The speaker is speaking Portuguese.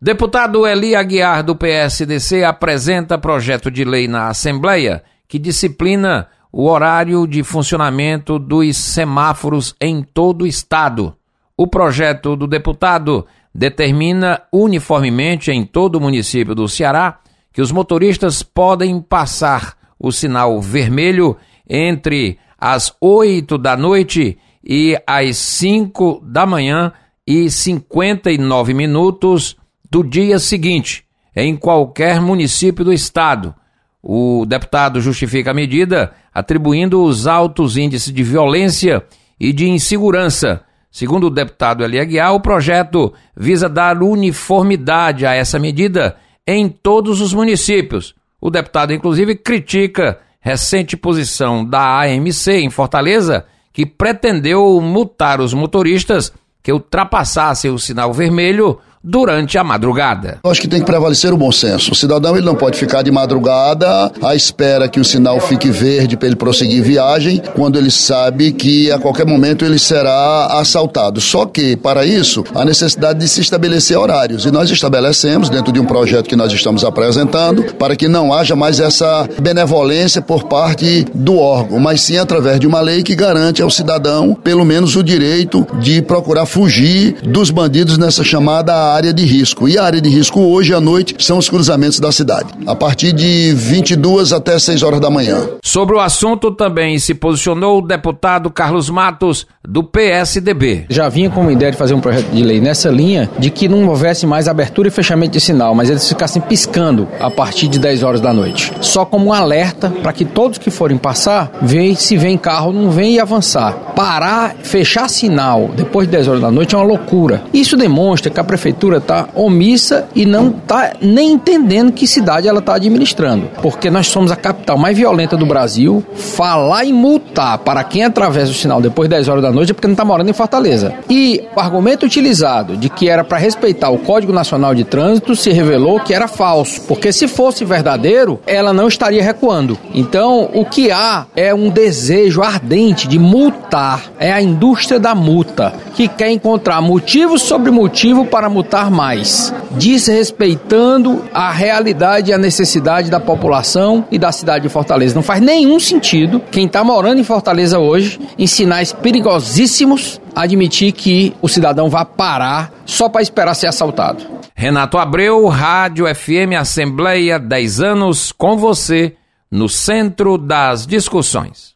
Deputado Eli Aguiar, do PSDC, apresenta projeto de lei na Assembleia que disciplina o horário de funcionamento dos semáforos em todo o estado. O projeto do deputado determina uniformemente em todo o município do Ceará que os motoristas podem passar o sinal vermelho entre as 8 da noite e as 5 da manhã e 59 minutos do dia seguinte, em qualquer município do estado. O deputado justifica a medida atribuindo os altos índices de violência e de insegurança. Segundo o deputado Eli Aguiar, o projeto visa dar uniformidade a essa medida em todos os municípios. O deputado, inclusive, critica recente posição da AMC em Fortaleza, que pretendeu multar os motoristas que ultrapassassem o sinal vermelho durante a madrugada. Eu acho que tem que prevalecer o bom senso. O cidadão ele não pode ficar de madrugada à espera que o sinal fique verde para ele prosseguir viagem, quando ele sabe que a qualquer momento ele será assaltado. Só que, para isso, há necessidade de se estabelecer horários. E nós estabelecemos, dentro de um projeto que nós estamos apresentando, para que não haja mais essa benevolência por parte do órgão, mas sim através de uma lei que garante ao cidadão, pelo menos, o direito de procurar fugir dos bandidos nessa chamada área de risco. E a área de risco hoje à noite são os cruzamentos da cidade, a partir de 22 até 6 horas da manhã. Sobre o assunto também se posicionou o deputado Carlos Matos, do PSDB. Já vinha com uma ideia de fazer um projeto de lei nessa linha, de que não houvesse mais abertura e fechamento de sinal, mas eles ficassem piscando a partir de 10 horas da noite. Só como um alerta para que todos que forem passar, vejam se vem carro, não vem e avançar. Parar, fechar sinal depois de 10 horas da noite é uma loucura. Isso demonstra que a prefeitura está omissa e não está nem entendendo que cidade ela está administrando. Porque nós somos a capital mais violenta do Brasil. Falar em multar para quem atravessa o sinal depois de 10 horas da noite é porque não está morando em Fortaleza. E o argumento utilizado de que era para respeitar o Código Nacional de Trânsito se revelou que era falso. Porque se fosse verdadeiro, ela não estaria recuando. Então, o que há é um desejo ardente de multar. É a indústria da multa, que quer encontrar motivo sobre motivo para multar mais, desrespeitando a realidade e a necessidade da população e da cidade de Fortaleza. Não faz nenhum sentido quem está morando em Fortaleza hoje, em sinais perigosíssimos, admitir que o cidadão vá parar só para esperar ser assaltado. Renato Abreu, Rádio FM Assembleia, 10 anos com você, no centro das discussões.